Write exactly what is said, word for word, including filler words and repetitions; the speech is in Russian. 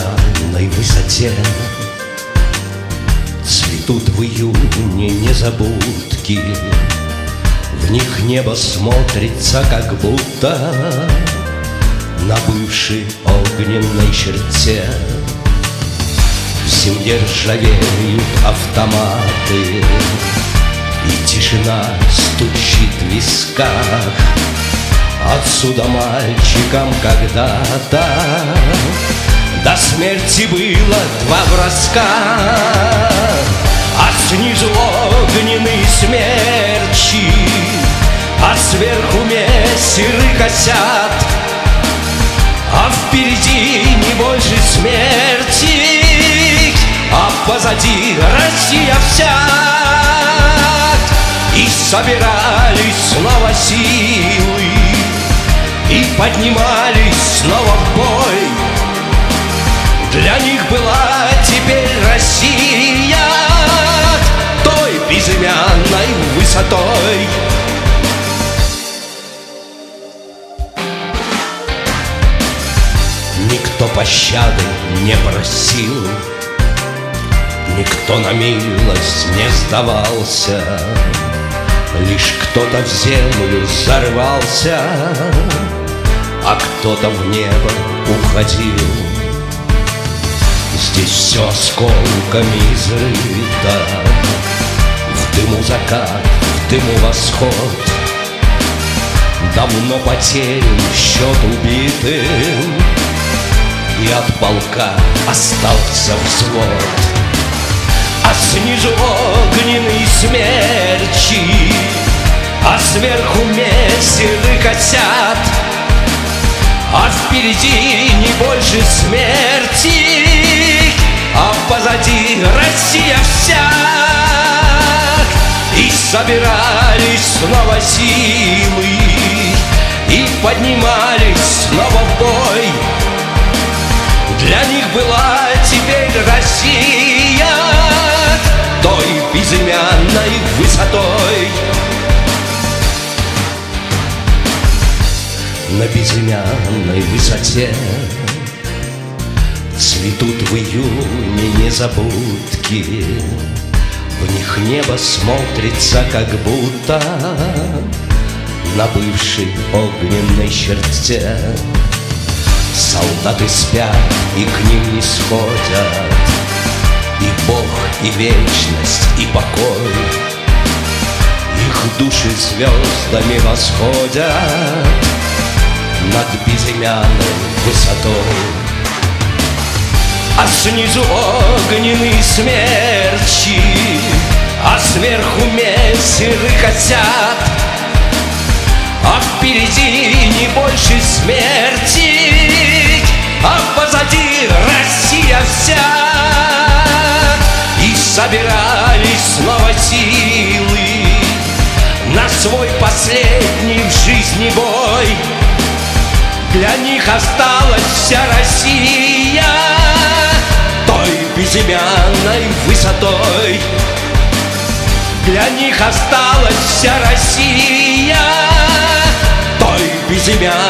безымянной высоте цветут в июне незабудки. В них небо смотрится, как будто на бывшей огненной черте. В земле ржавеют автоматы, и тишина стучит в висках. Отсюда мальчикам когда-то до смерти было два броска, а снизу огненные смерчи, а сверху мессеры косят, а впереди не больше смерти, а позади Россия вся. И собирались снова силы, и поднимались снова в бой. Для них была теперь Россия той безымянной высотой. Никто пощады не просил, никто на милость не сдавался. Лишь кто-то в землю зарывался, а кто-то в небо уходил. Здесь все осколками изрыто, в дыму закат, в дыму восход. Давно потерян счет убитым, и от полка остался взвод. А снизу огненные смерчи, а сверху мессеры косят, а впереди не больше смерти, а позади Россия вся. И собирались снова силы, и поднимались снова в бой. Для них была теперь Россия той безымянной высотой. На безымянной высоте цветут в июне незабудки. В них небо смотрится, как будто на бывшей огненной черте. Солдаты спят и к ним не сходят, и Бог, и вечность, и покой. Их души звездами восходят над безымянной высотой. А снизу огненные смерчи, а сверху мессеры косят, а впереди не больше смерти, а позади Россия вся. И собирались снова силы на свой последний в жизни бой. Для них осталась вся Россия той безымянной высотой. Для них осталась вся Россия той безымянной